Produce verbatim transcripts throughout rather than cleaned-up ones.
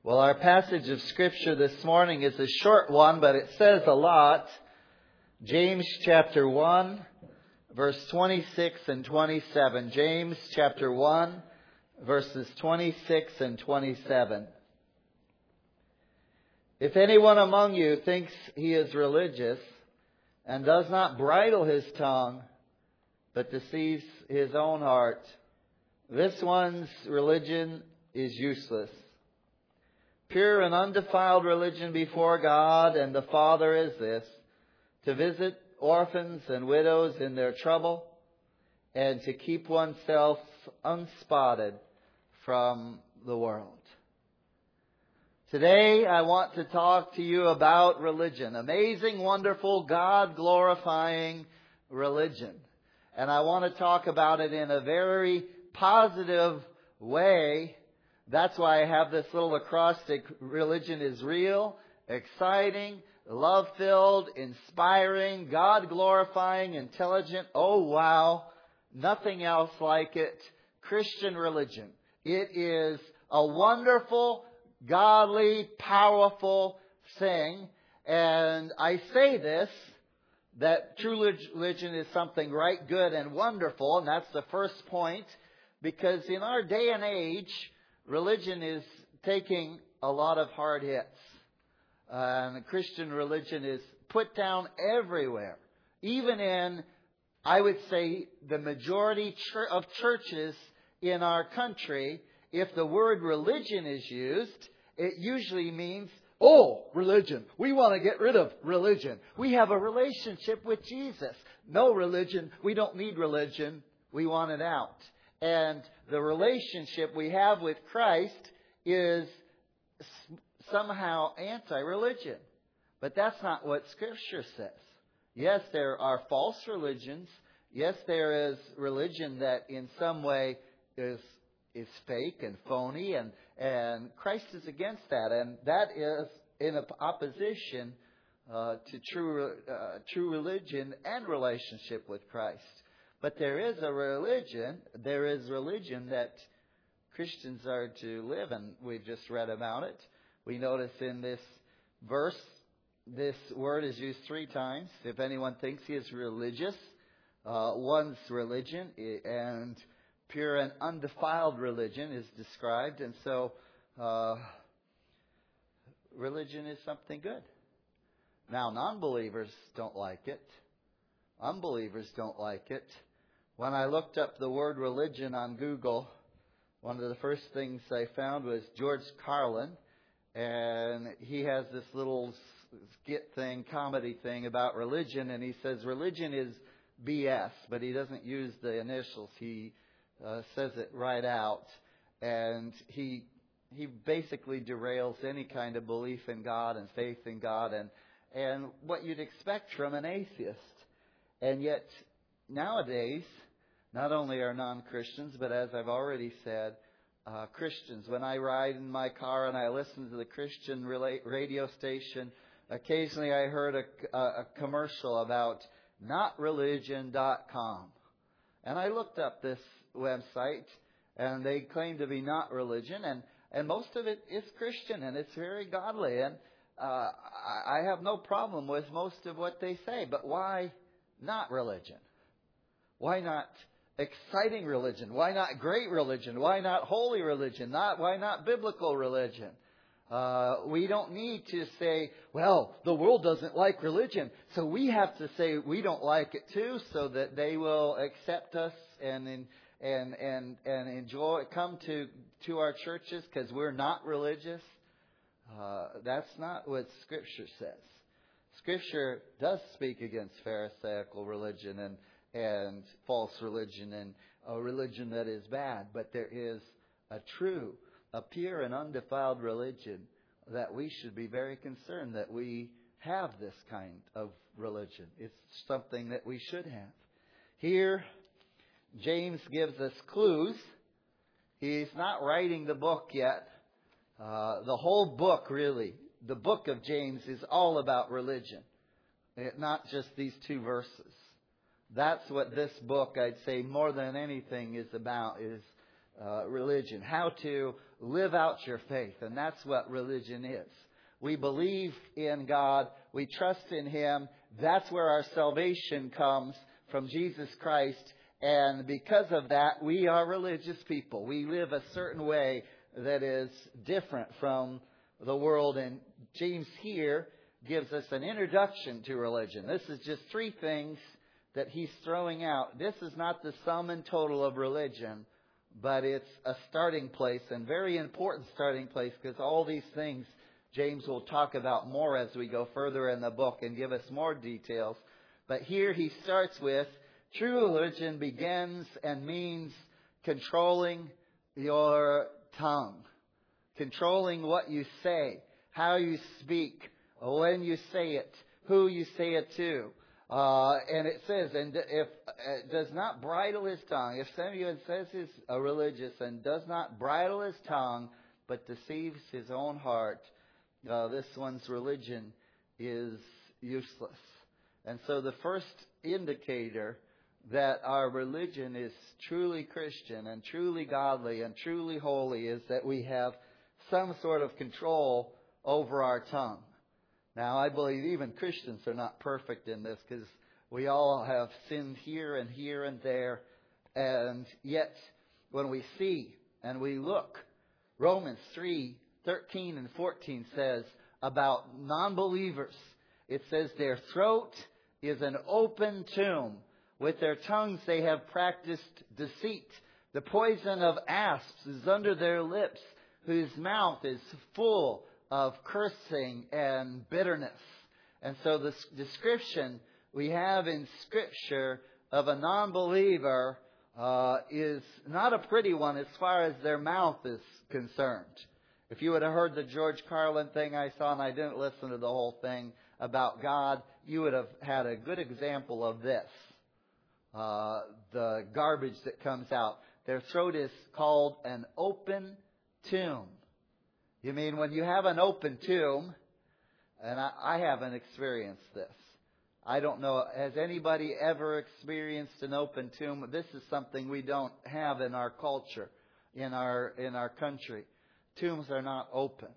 Well, our passage of Scripture this morning is a short one, but it says a lot. James chapter one, verse twenty-six and twenty-seven. James chapter one, verses twenty-six and twenty-seven. If anyone among you thinks he is religious and does not bridle his tongue, but deceives his own heart, this one's religion is useless. Pure and undefiled religion before God and the Father is this, to visit orphans and widows in their trouble and to keep oneself unspotted from the world. Today I want to talk to you about religion. Amazing, wonderful, God-glorifying religion. And I want to talk about it in a very positive way. That's why I have this little acrostic. Religion is real, exciting, love-filled, inspiring, God-glorifying, intelligent. Oh, wow. Nothing else like it. Christian religion. It is a wonderful, godly, powerful thing. And I say this, that true religion is something right, good, and wonderful. And that's the first point. Because in our day and age, religion is taking a lot of hard hits. Uh, and Christian religion is put down everywhere. Even in, I would say, the majority of churches in our country, if the word religion is used, it usually means, oh, religion. We want to get rid of religion. We have a relationship with Jesus. No religion. We don't need religion. We want it out. And the relationship we have with Christ is somehow anti-religion. But that's not what Scripture says. Yes, there are false religions. Yes, there is religion that in some way is is fake and phony. And, and Christ is against that. And that is in opposition uh, to true, uh, true religion and relationship with Christ. But there is a religion, there is religion that Christians are to live, and we've just read about it. We notice in this verse, this word is used three times. If anyone thinks he is religious, uh, one's religion and pure and undefiled religion is described. And so, uh, religion is something good. Now, non-believers don't like it. Unbelievers don't like it. When I looked up the word religion on Google, one of the first things I found was George Carlin. And he has this little skit thing, comedy thing about religion. And he says religion is B S, but he doesn't use the initials. He uh, says it right out. And he he basically derails any kind of belief in God and faith in God and, and what you'd expect from an atheist. And yet, nowadays, not only are non-Christians, but as I've already said, uh, Christians. When I ride in my car and I listen to the Christian radio station, occasionally I heard a, a commercial about not religion dot com. And I looked up this website, and they claim to be not religion, and, and most of it is Christian, and it's very godly. And uh, I have no problem with most of what they say, but why not religion? Why not exciting religion? Why not great religion? Why not holy religion? Not why not biblical religion? Uh, we don't need to say, well, the world doesn't like religion, so we have to say we don't like it too, so that they will accept us and and and and enjoy come to to our churches because we're not religious. Uh, that's not what Scripture says. Scripture does speak against Pharisaical religion and, and false religion and a religion that is bad. But there is a true, a pure and undefiled religion that we should be very concerned that we have this kind of religion. It's something that we should have. Here, James gives us clues. He's not writing the book yet. Uh, the whole book, really, the book of James is all about religion. It, not just these two verses. That's what this book, I'd say, more than anything is about, is uh, religion, how to live out your faith. And that's what religion is. We believe in God. We trust in Him. That's where our salvation comes, from Jesus Christ. And because of that, we are religious people. We live a certain way that is different from the world. And James here gives us an introduction to religion. This is just three things that he's throwing out. This is not the sum and total of religion, but it's a starting place, and very important starting place, because all these things James will talk about more as we go further in the book and give us more details. But here he starts with, true religion begins and means controlling your tongue. Controlling what you say, how you speak, when you say it, who you say it to. Uh, and it says, and if uh, does not bridle his tongue, if someone says he's a religious and does not bridle his tongue, but deceives his own heart, uh, this one's religion is useless. And so the first indicator that our religion is truly Christian and truly godly and truly holy is that we have some sort of control over our tongue. Now, I believe even Christians are not perfect in this, because we all have sinned here and here and there. And yet, when we see and we look, Romans three thirteen and fourteen says about non-believers, it says their throat is an open tomb. With their tongues they have practiced deceit. The poison of asps is under their lips, whose mouth is full of cursing and bitterness. And so the description we have in Scripture of a non-believer uh, is not a pretty one as far as their mouth is concerned. If you would have heard the George Carlin thing I saw, and I didn't listen to the whole thing about God, you would have had a good example of this. Uh, the garbage that comes out. Their throat is called an open tomb. You mean when you have an open tomb, and I, I haven't experienced this. I don't know, has anybody ever experienced an open tomb? This is something we don't have in our culture, in our in our country. Tombs are not open.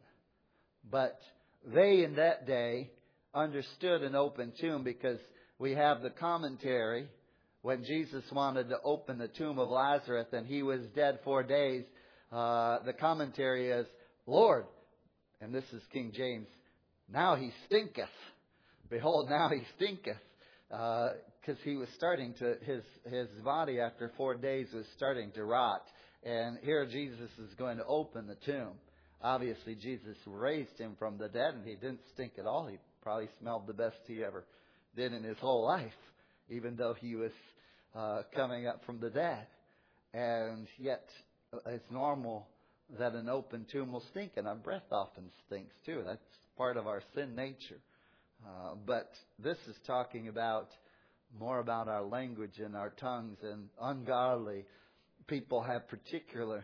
But they in that day understood an open tomb, because we have the commentary when Jesus wanted to open the tomb of Lazarus and he was dead four days. Uh, the commentary is, Lord, and this is King James, now he stinketh. Behold, now he stinketh. Because uh, he was starting to, his, his body after four days was starting to rot. And here Jesus is going to open the tomb. Obviously, Jesus raised him from the dead, and he didn't stink at all. He probably smelled the best he ever did in his whole life, even though he was uh, coming up from the dead. And yet, it's normal that an open tomb will stink, and our breath often stinks too. That's part of our sin nature. Uh, but this is talking about more about our language and our tongues, and ungodly people have particular.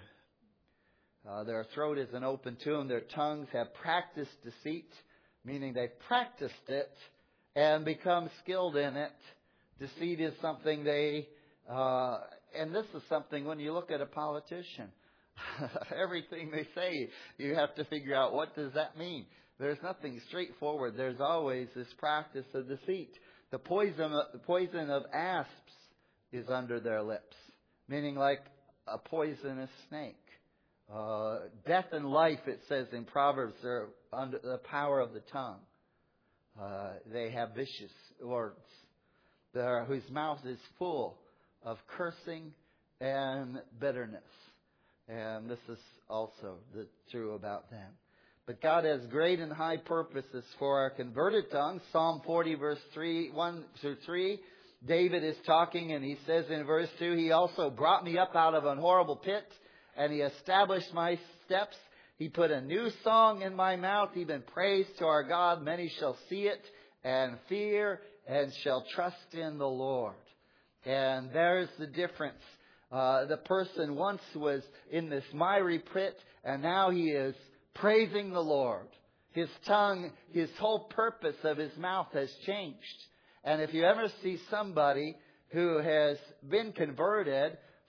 Uh, their throat is an open tomb. Their tongues have practiced deceit, meaning they've practiced it and become skilled in it. Deceit is something they, uh, and this is something when you look at a politician. Everything they say, you have to figure out, what does that mean? There's nothing straightforward. There's always this practice of deceit. The poison, the poison of asps is under their lips, meaning like a poisonous snake. Uh, death and life, it says in Proverbs, are under the power of the tongue. Uh, they have vicious words, are, whose mouth is full of cursing and bitterness. And this is also the, true about them. But God has great and high purposes for our converted tongues. Psalm forty, verse three, one through three. David is talking, and he says in verse two, He also brought me up out of an horrible pit, and He established my steps. He put a new song in my mouth, even praise to our God. Many shall see it and fear and shall trust in the Lord. And there's the difference. Uh, the person once was in this miry pit, and now he is praising the Lord. His tongue, his whole purpose of his mouth has changed. And if you ever see somebody who has been converted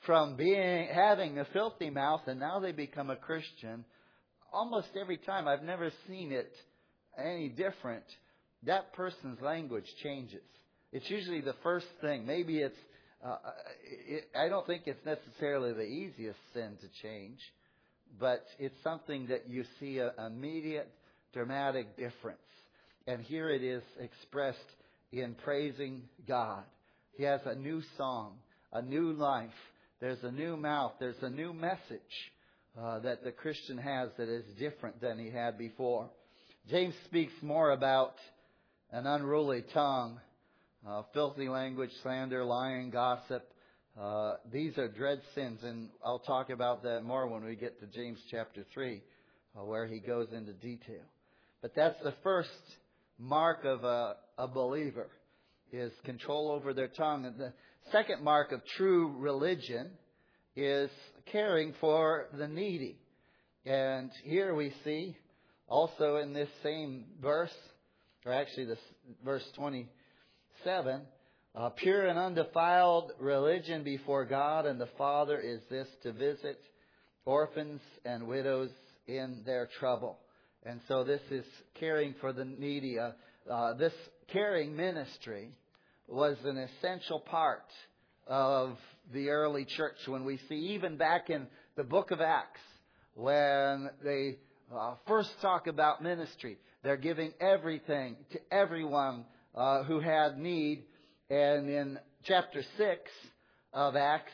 from being having a filthy mouth, and now they become a Christian, almost every time, I've never seen it any different, that person's language changes. It's usually the first thing. Maybe it's, uh, it, I don't think it's necessarily the easiest sin to change, but it's something that you see an immediate, dramatic difference. And here it is expressed in praising God. He has a new song, a new life. There's a new mouth. There's a new message uh, that the Christian has that is different than he had before. James speaks more about an unruly tongue, uh, filthy language, slander, lying, gossip. Uh, these are dread sins, and I'll talk about that more when we get to James chapter three, uh, where he goes into detail. But that's the first mark of a, a believer, is control over their tongue. And the second mark of true religion is caring for the needy. And here we see, also in this same verse, or actually this verse twenty-seven, uh, pure and undefiled religion before God and the Father is this, to visit orphans and widows in their trouble. And so this is caring for the needy. Uh, uh, this caring ministry was an essential part of the early church. When we see, even back in the book of Acts, when they uh, first talk about ministry, they're giving everything to everyone uh, who had need. And in chapter six of Acts,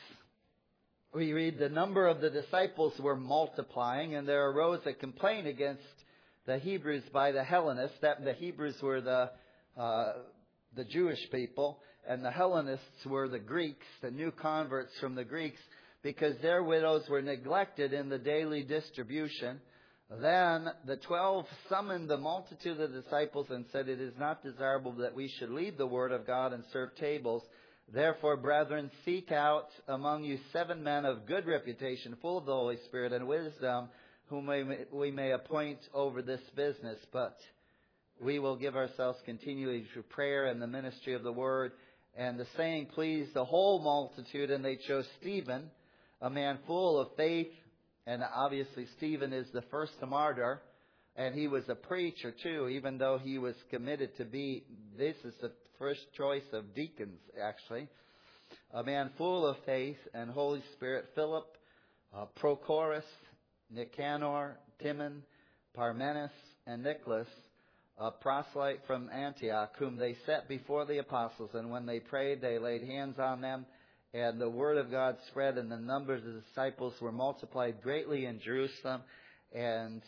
we read, the number of the disciples were multiplying, and there arose a complaint against the Hebrews by the Hellenists. That the Hebrews were the uh, the Jewish people, and the Hellenists were the Greeks, the new converts from the Greeks, because their widows were neglected in the daily distribution. Then the twelve summoned the multitude of the disciples and said, it is not desirable that we should leave the word of God and serve tables. Therefore, brethren, seek out among you seven men of good reputation, full of the Holy Spirit and wisdom, whom we may appoint over this business. But we will give ourselves continually to prayer and the ministry of the word. And the saying pleased the whole multitude, and they chose Stephen, a man full of faith. And obviously Stephen is the first martyr, and he was a preacher too, even though he was committed to be, this is the first choice of deacons actually. A man full of faith and Holy Spirit, Philip, uh, Prochorus, Nicanor, Timon, Parmenas, and Nicholas, a proselyte from Antioch, whom they set before the apostles. And when they prayed, they laid hands on them, and the word of God spread, and the numbers of the disciples were multiplied greatly in Jerusalem, and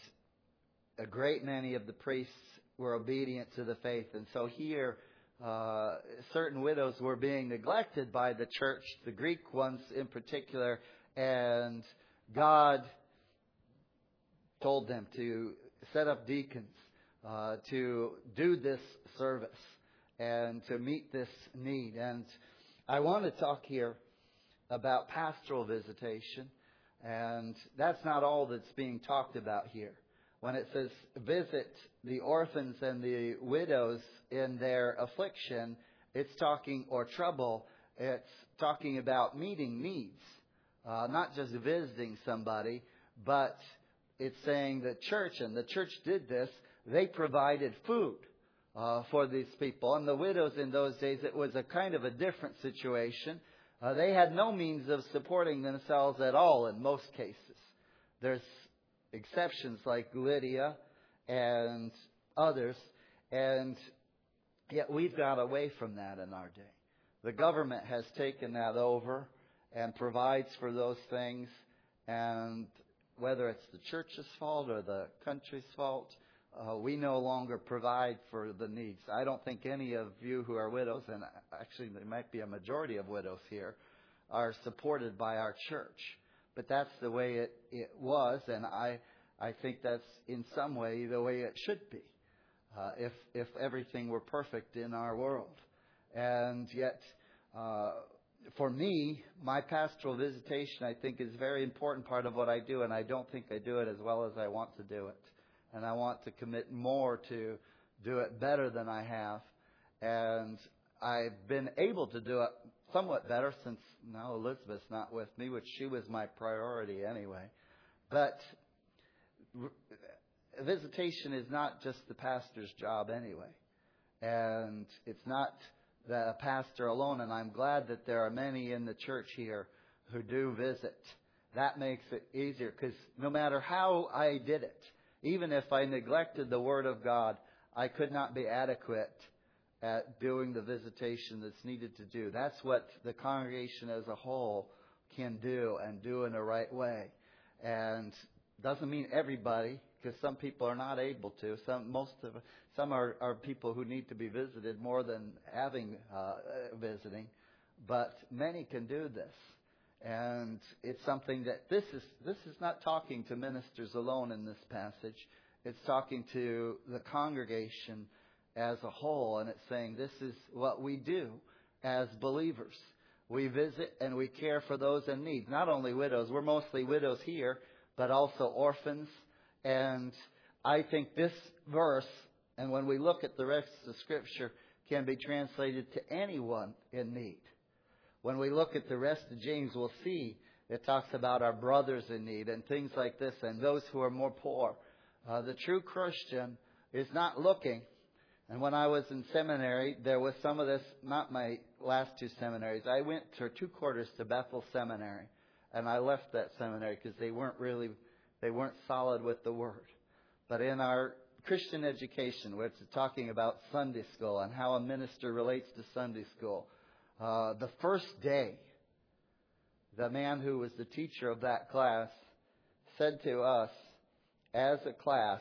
a great many of the priests were obedient to the faith. And so here, uh, certain widows were being neglected by the church, the Greek ones in particular, and God told them to set up deacons uh, to do this service and to meet this need. And I want to talk here about pastoral visitation, and that's not all that's being talked about here. When it says visit the orphans and the widows in their affliction, it's talking, or trouble, it's talking about meeting needs. Uh, not just visiting somebody, but it's saying the church, and the church did this, they provided food uh, for these people. And the widows in those days, it was a kind of a different situation. Uh, they had no means of supporting themselves at all in most cases. There's exceptions like Lydia and others, and yet we've got away from that in our day. The government has taken that over and provides for those things, and whether it's the church's fault or the country's fault, uh, we no longer provide for the needs. I don't think any of you who are widows, and actually there might be a majority of widows here, are supported by our church. But that's the way it, it was, and I I think that's in some way the way it should be, uh, if if everything were perfect in our world. And yet, uh, for me, my pastoral visitation, I think, is a very important part of what I do, and I don't think I do it as well as I want to do it. And I want to commit more to do it better than I have. And I've been able to do it somewhat better since now Elizabeth's not with me, which she was my priority anyway. But visitation is not just the pastor's job anyway. And it's not the pastor alone. And I'm glad that there are many in the church here who do visit. That makes it easier, because no matter how I did it, even if I neglected the Word of God, I could not be adequate at doing the visitation that's needed to do. That's what the congregation as a whole can do, and do in the right way. And doesn't mean everybody, because some people are not able to. Some, most of, some are, are people who need to be visited more than having uh, visiting, but many can do this. And it's something that this is this is not talking to ministers alone in this passage. It's talking to the congregation as a whole, and it's saying this is what we do as believers. We visit and we care for those in need. Not only widows, we're mostly widows here, but also orphans. And I think this verse, and when we look at the rest of the Scripture, can be translated to anyone in need. When we look at the rest of James, we'll see it talks about our brothers in need and things like this, and those who are more poor. Uh, the true Christian is not looking. And when I was in seminary, there was some of this, not my last two seminaries. I went for two quarters to Bethel Seminary, and I left that seminary because they weren't really, they weren't solid with the Word. But in our Christian education, where it's talking about Sunday school and how a minister relates to Sunday school, Uh, the first day, the man who was the teacher of that class said to us as a class,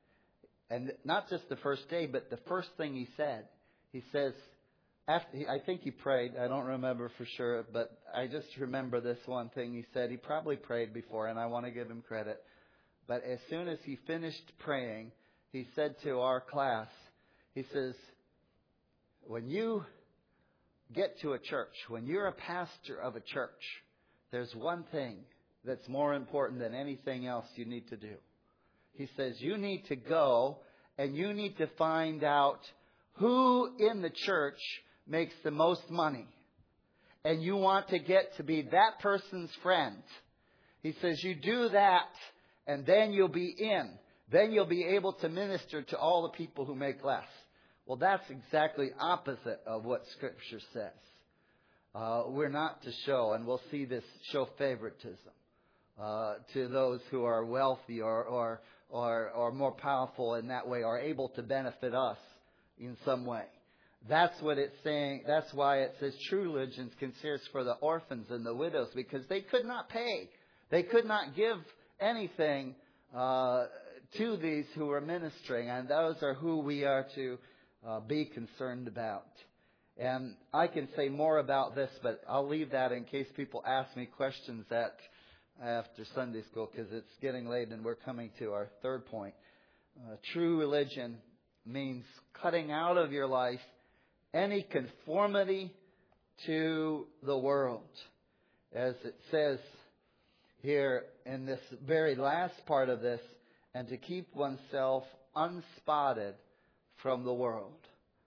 and not just the first day, but the first thing he said, he says, after he, I think he prayed, I don't remember for sure, but I just remember this one thing he said. He probably prayed before, and I want to give him credit. But as soon as he finished praying, he said to our class, he says, when you get to a church, when you're a pastor of a church, there's one thing that's more important than anything else you need to do. He says you need to go and you need to find out who in the church makes the most money. And you want to get to be that person's friend. He says you do that, and then you'll be in. Then you'll be able to minister to all the people who make less. Well, that's exactly opposite of what Scripture says. Uh, we're not to show, and we'll see this, show favoritism uh, to those who are wealthy or, or or or more powerful in that way, or able to benefit us in some way. That's what it's saying. That's why it says true religion considers for the orphans and the widows, because they could not pay. They could not give anything uh, to these who are ministering, and those are who we are to Uh, be concerned about. And I can say more about this, but I'll leave that in case people ask me questions at after Sunday school, because it's getting late and we're coming to our third point. Uh, true religion means cutting out of your life any conformity to the world. As it says here in this very last part of this, and to keep oneself unspotted from the world.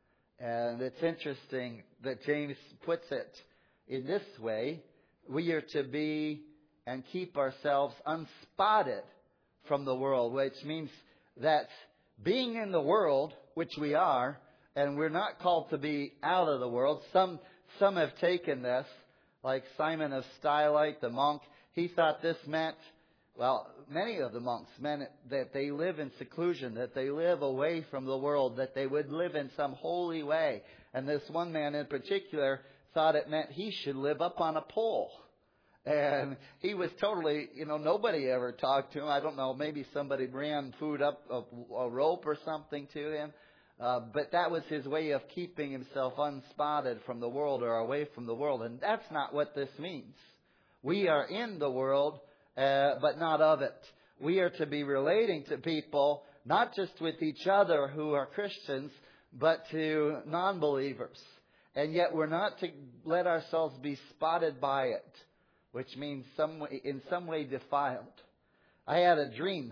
And it's interesting that James puts it in this way. We are to be and keep ourselves unspotted from the world, which means that being in the world, which we are, and we're not called to be out of the world. Some some have taken this, like Simon of Stylite, the monk. He thought this meant, well, many of the monks meant that they live in seclusion, that they live away from the world, that they would live in some holy way. And this one man in particular thought it meant he should live up on a pole. And he was totally, you know, nobody ever talked to him. I don't know, maybe somebody ran food up a, a rope or something to him. Uh, but that was his way of keeping himself unspotted from the world or away from the world. And that's not what this means. We are in the world, Uh, but not of it. We are to be relating to people, not just with each other who are Christians, but to non-believers. And yet we're not to let ourselves be spotted by it, which means some way, in some way defiled. I had a dream,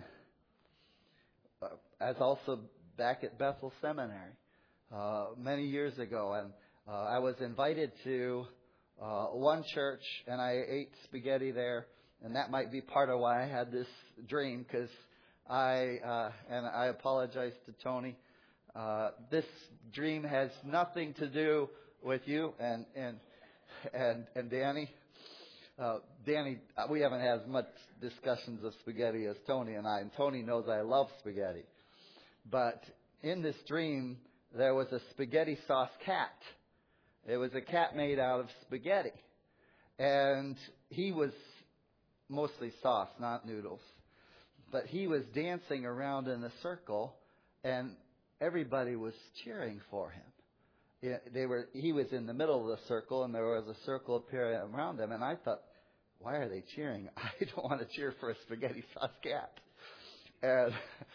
uh, as also back at Bethel Seminary, uh, many years ago, and Uh, I was invited to uh, one church, and I ate spaghetti there, and that might be part of why I had this dream, because I, uh, and I apologize to Tony, uh, this dream has nothing to do with you and, and, and, and Danny. Uh, Danny, we haven't had as much discussions of spaghetti as Tony and I, and Tony knows I love spaghetti. But in this dream, there was a spaghetti sauce cat. It was a cat made out of spaghetti. And he was mostly sauce, not noodles. But he was dancing around in a circle, and everybody was cheering for him. It, they were. He was in the middle of the circle, and there was a circle appearing around him. And I thought, why are they cheering? I don't want to cheer for a spaghetti sauce cat. And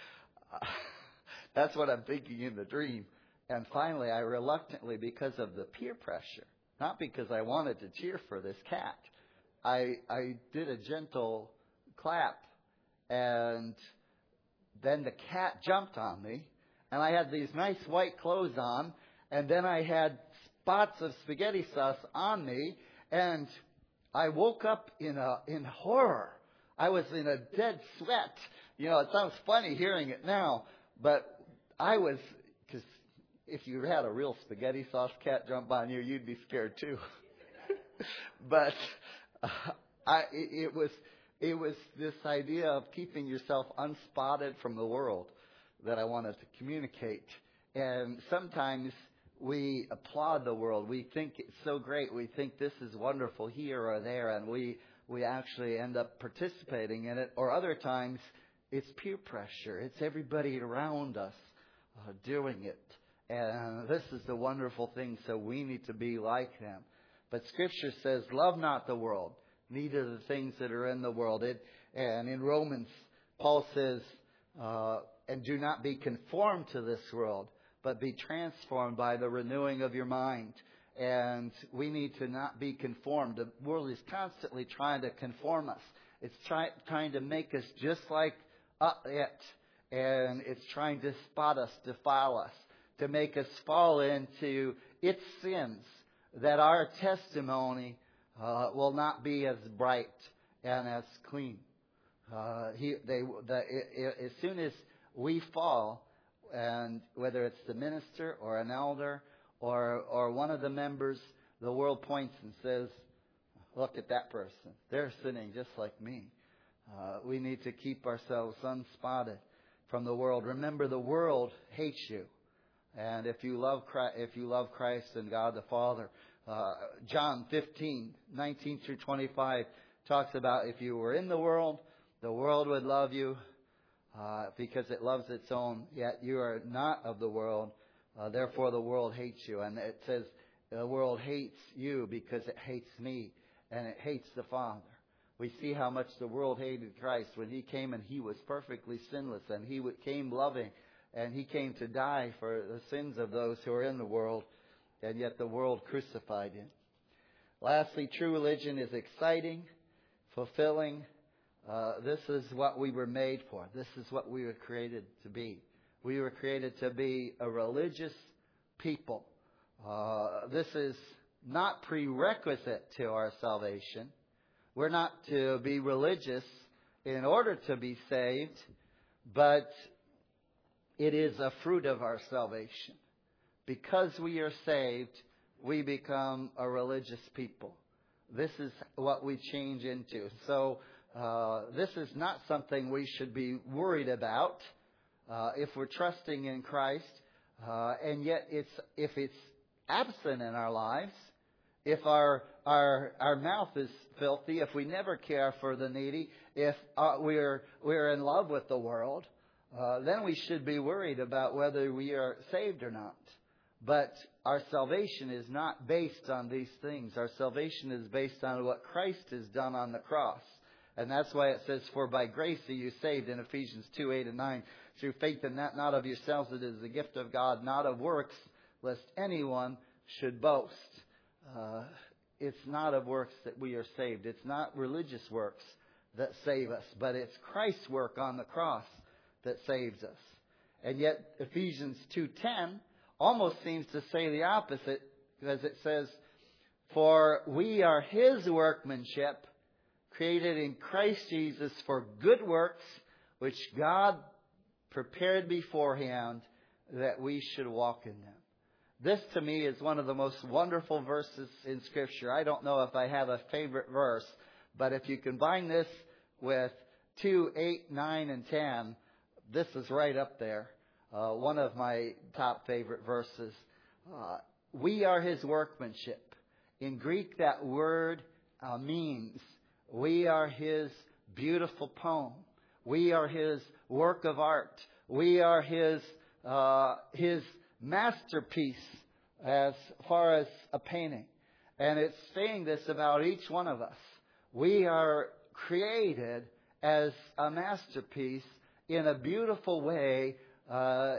that's what I'm thinking in the dream. And finally, I reluctantly, because of the peer pressure, not because I wanted to cheer for this cat, I I did a gentle clap. And then the cat jumped on me, and I had these nice white clothes on, and then I had spots of spaghetti sauce on me, and I woke up in a in horror. I was in a dead sweat. You know, it sounds funny hearing it now, but I was, because if you had a real spaghetti sauce cat jump on you, you'd be scared too. But uh, I it, it was. It was this idea of keeping yourself unspotted from the world that I wanted to communicate. And sometimes we applaud the world. We think it's so great. We think this is wonderful here or there, and we, we actually end up participating in it. Or other times, it's peer pressure. It's everybody around us uh, doing it. And this is the wonderful thing, so we need to be like them. But Scripture says, love not the world, neither the things that are in the world. It, and in Romans, Paul says, uh, and do not be conformed to this world, but be transformed by the renewing of your mind. And we need to not be conformed. The world is constantly trying to conform us. It's try, trying to make us just like uh, it. And it's trying to spot us, defile us, to make us fall into its sins, that our testimony Uh, will not be as bright and as clean. Uh, he, they, the, it, it, as soon as we fall, and whether it's the minister or an elder or or one of the members, the world points and says, "Look at that person; they're sinning just like me." Uh, we need to keep ourselves unspotted from the world. Remember, the world hates you, and if you love Christ, if you love Christ and God the Father. Uh, John fifteen, nineteen through twenty-five talks about if you were in the world, the world would love you uh, because it loves its own, yet you are not of the world, uh, therefore the world hates you. And it says the world hates you because it hates me and it hates the Father. We see how much the world hated Christ when He came, and He was perfectly sinless, and He came loving, and He came to die for the sins of those who are in the world. And yet the world crucified Him. Lastly, true religion is exciting, fulfilling. Uh, this is what we were made for. This is what we were created to be. We were created to be a religious people. Uh, this is not prerequisite to our salvation. We're not to be religious in order to be saved, but it is a fruit of our salvation. Because we are saved, we become a religious people. This is what we change into. So uh, this is not something we should be worried about uh, if we're trusting in Christ. Uh, and yet, it's if it's absent in our lives, if our our our mouth is filthy, if we never care for the needy, if uh, we're we're in love with the world, uh, then we should be worried about whether we are saved or not. But our salvation is not based on these things. Our salvation is based on what Christ has done on the cross. And that's why it says, for by grace are you saved in Ephesians two, eight and nine. Through faith and that not of yourselves, it is the gift of God, not of works, lest anyone should boast. Uh, it's not of works that we are saved. It's not religious works that save us, but it's Christ's work on the cross that saves us. And yet Ephesians two ten almost seems to say the opposite. because it says, "For we are His workmanship, created in Christ Jesus for good works, which God prepared beforehand that we should walk in them." This to me is one of the most wonderful verses in Scripture. I don't know if I have a favorite verse, but if you combine this with two, eight, nine, and ten, this is right up there. Uh, one of my top favorite verses. Uh, we are His workmanship. In Greek, that word uh, means we are His beautiful poem. We are His work of art. We are His uh, His masterpiece as far as a painting. And it's saying this about each one of us. We are created as a masterpiece in a beautiful way uh,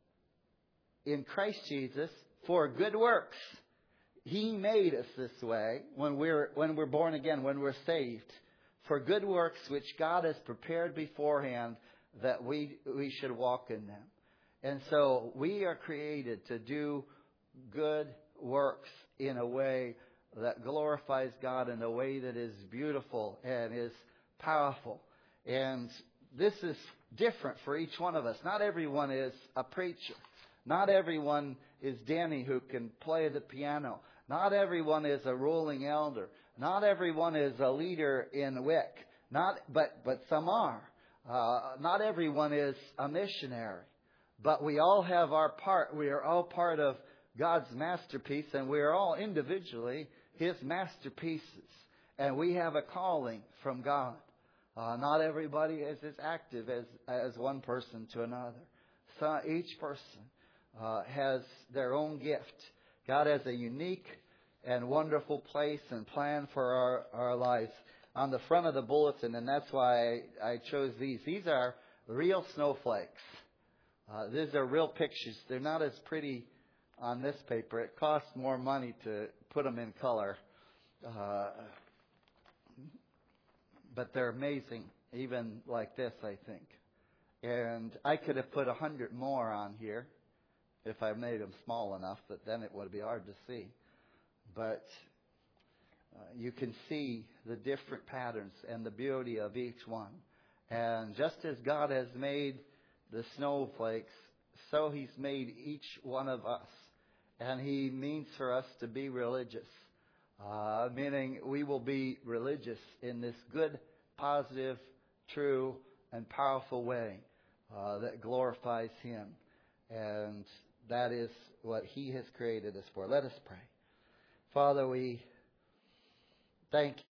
in Christ Jesus for good works. He made us this way when we're when we're born again, when we're saved, for good works which God has prepared beforehand that we we should walk in them. And so we are created to do good works in a way that glorifies God, in a way that is beautiful and is powerful. And this is different for each one of us. Not everyone is a preacher. Not everyone is Danny who can play the piano. Not everyone is a ruling elder. Not everyone is a leader in W I C. Not, but, but some are. Uh, not everyone is a missionary. But we all have our part. We are all part of God's masterpiece, and we are all individually His masterpieces. And we have a calling from God. Uh, not everybody is as active as, as one person to another. So each person uh, has their own gift. God has a unique and wonderful place and plan for our, our lives. On the front of the bulletin, and that's why I, I chose these. These are real snowflakes. Uh, these are real pictures. They're not as pretty on this paper. It costs more money to put them in color. Uh, but they're amazing, even like this, I think. And I could have put a hundred more on here if I made them small enough, but then it would be hard to see. But uh, you can see the different patterns and the beauty of each one. And just as God has made the snowflakes, so He's made each one of us. And He means for us to be religious. Uh, meaning we will be religious in this good, positive, true, and powerful way uh, that glorifies Him. And that is what He has created us for. Let us pray. Father, we thank you.